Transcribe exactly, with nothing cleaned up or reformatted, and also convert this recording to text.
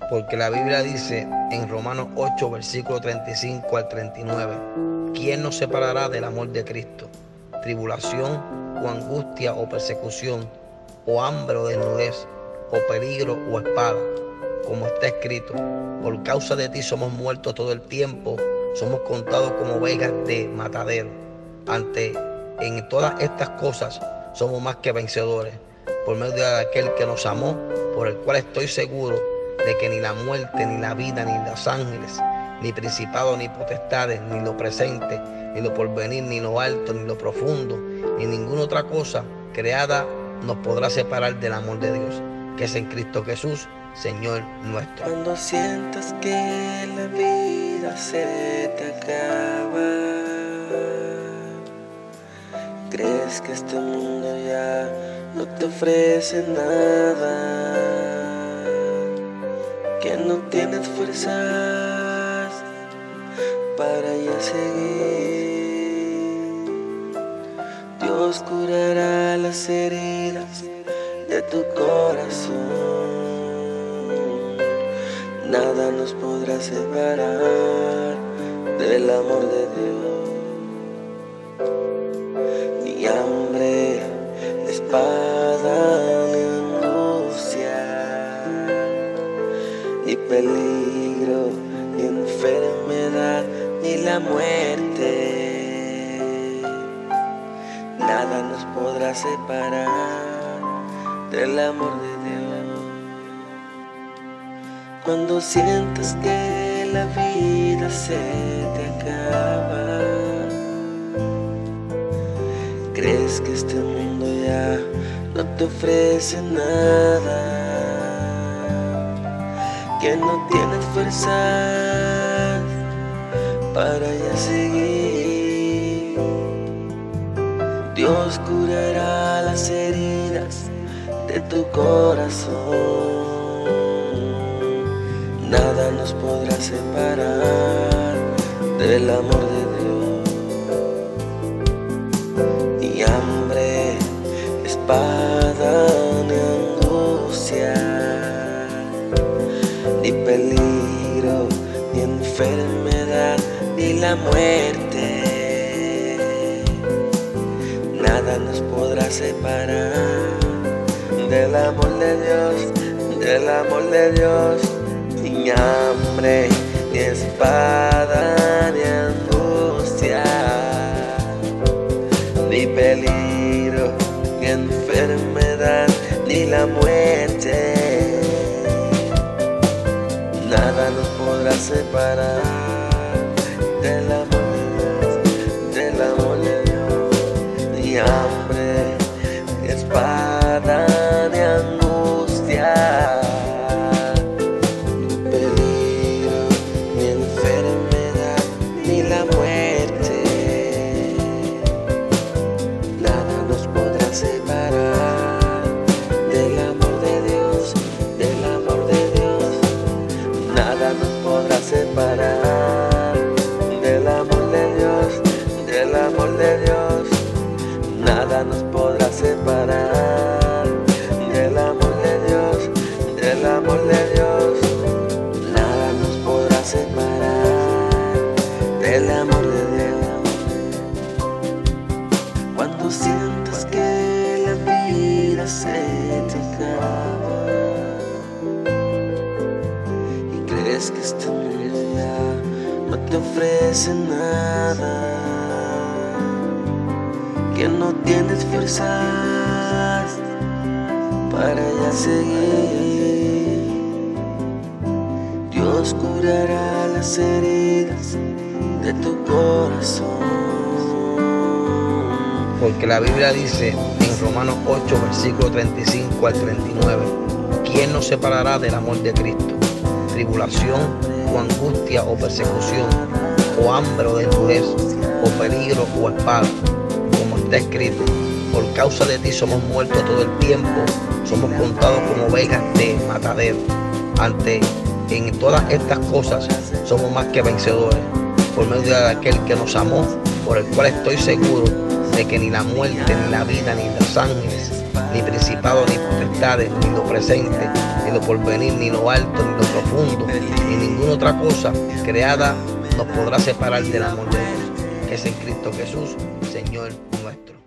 Porque la Biblia dice en Romanos ocho, versículo treinta y cinco al treinta y nueve, ¿quién nos separará del amor de Cristo? ¿Tribulación o angustia o persecución, o hambre o desnudez, o peligro o espada? Como está escrito, por causa de ti somos muertos todo el tiempo, somos contados como ovejas de matadero. Ante en todas estas cosas somos más que vencedores, por medio de aquel que nos amó, por el cual estoy seguro de que ni la muerte, ni la vida, ni los ángeles, ni principados, ni potestades, ni lo presente, ni lo porvenir, ni lo alto, ni lo profundo, ni ninguna otra cosa creada nos podrá separar del amor de Dios, que es en Cristo Jesús, Señor nuestro. Cuando sientas que la vida se te acaba, crees que este mundo ya no te ofrece nada, que no tienes fuerzas para ya seguir, Dios curará las heridas de tu corazón. Nada nos podrá separar del amor de Dios, ni hambre, ni espada, ni angustia, ni peligro, ni enfermedad, ni la muerte. Nada nos podrá separar del amor de Dios. Cuando sientas que la vida se te acaba, crees que este mundo ya no te ofrece nada, que no tienes fuerzas para ya seguir, Dios curará las heridas de tu corazón. Nada nos podrá separar del amor de Dios, ni hambre, espada, ni angustia, ni peligro, ni enfermedad, ni la muerte. Nada nos podrá separar del amor de Dios, del amor de Dios. Ni hambre, ni espada, ni angustia, ni peligro, ni enfermedad, ni la muerte. Nada nos podrá separar del amor de Dios, del amor de Dios. Ni hambre, ni espada, ni angustia, separar del amor de Dios, del amor de Dios. Nada nos podrá separar del amor de Dios, del amor de Dios. Nada nos podrá separar del amor de Dios. Cuando sientas que la vida se te acaba y crees que este mundo no te ofrece nada, que no tienes fuerzas para ya seguir, Dios curará las heridas de tu corazón. Porque la Biblia dice en Romanos ocho, versículo treinta y cinco al treinta y nueve, ¿quién nos separará del amor de Cristo? Tribulación o angustia o persecución, o hambre o desnudez, o peligro o espada. Como está escrito, por causa de ti somos muertos todo el tiempo, somos contados como ovejas de matadero. Ante en todas estas cosas somos más que vencedores, por medio de aquel que nos amó, por el cual estoy seguro de que ni la muerte, ni la vida, ni los ángeles, ni principados, ni potestades, ni lo presente, ni lo porvenir, ni lo alto, ni lo profundo, ni ninguna otra cosa creada nos podrá separar del amor de Dios, que es en Cristo Jesús, Señor nuestro.